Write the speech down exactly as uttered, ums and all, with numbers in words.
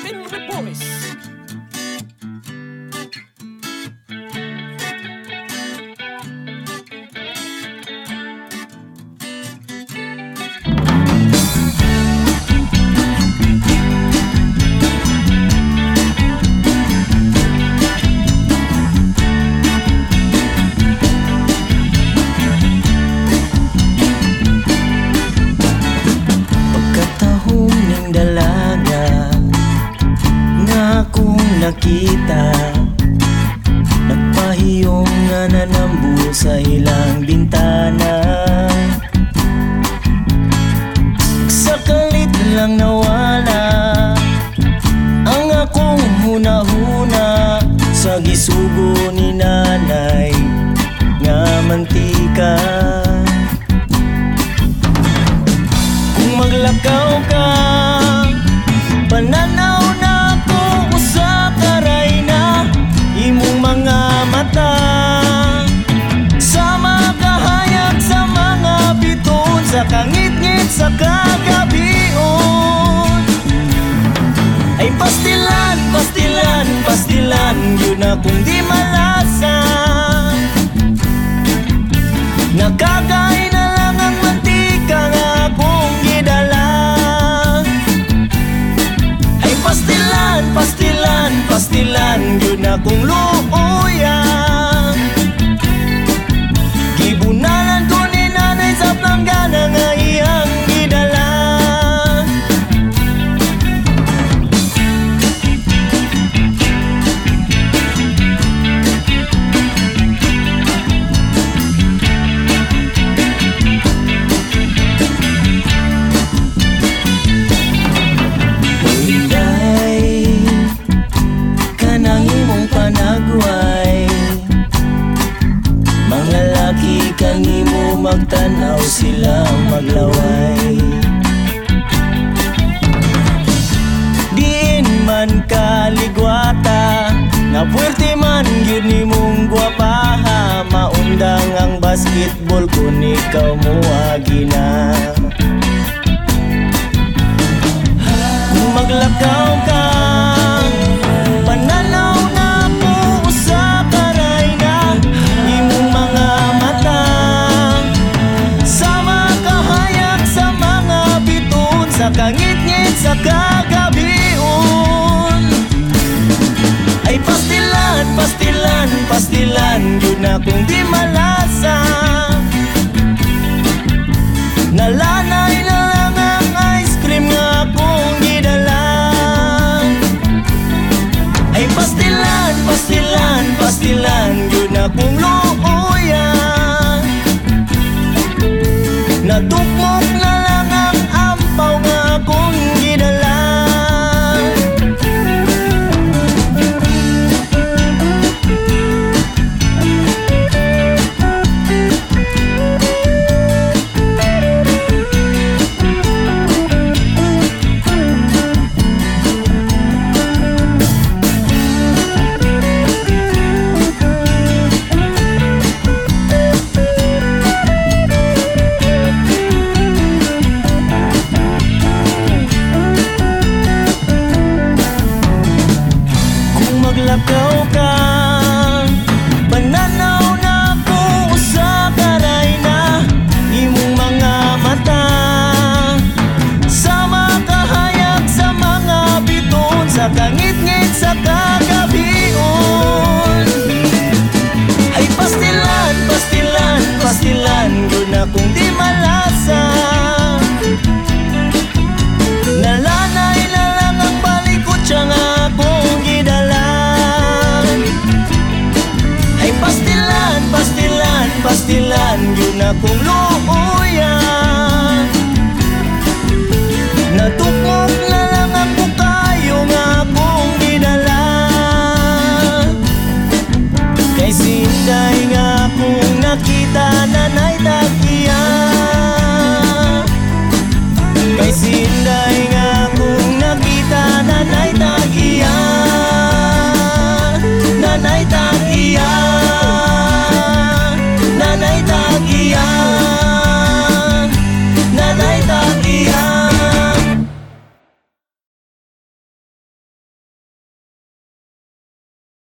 Martin Repoles. Nakita, nagpahiyong nga nanambu sa ilang bintana. Sa kalit lang nawala ang akong huna-huna sa gisugo ni nanay nga mantika. Kung maglakaw ka, pananaw na sa karay na imong mga mata, sa makahayag sa mga biton, sa kangit-ngit sa kagabion. Ay pastilan, pastilan, pastilan, yun akong di malasa. Nakakain na lang ang mantika nga akong gidala. Ay pastilan, pastilan, pastilan, yun akong luuya. Gibunalan ko ni nanay sa planggana nga iyang gidala. Mga laki kanimo magtanaw, sila maglaway. Diin man kaligwata, na puwerte man yun ni mong gwapaha. Maundang ang basketball kung ikaw mo agina. Kung maglakaw ka, pananaw na po sa karay na imong mga mata, sa makahayag sa mga biton, sa kangit-ngit sa kagabion. Ay pastilan, pastilan, pastilan, yun akong di malasa. Nalanay na lang ang ice cream nga akong gidala. Ay pastilan, pastilan, pastilan, yun akong luuya. Natukmok na lang ang ampaw nga akong gidala. Maglakaw ka, pananaw na po sa karay na imong mga mata, sa makahayag sa mga biton, sa kangit-ngit sa kagabion. Ay pastilan, pastilan, pastilan, yun akong di malasa. Nalanay na lang ang balikot siya nga akong gidala. Ay pastilan, pastilan, pastilan, yun akong luuya. Natukmok na lang ang bukayo nga akong gidala. Kay sinday nga akong nakita, nanay takiya. Kay sinday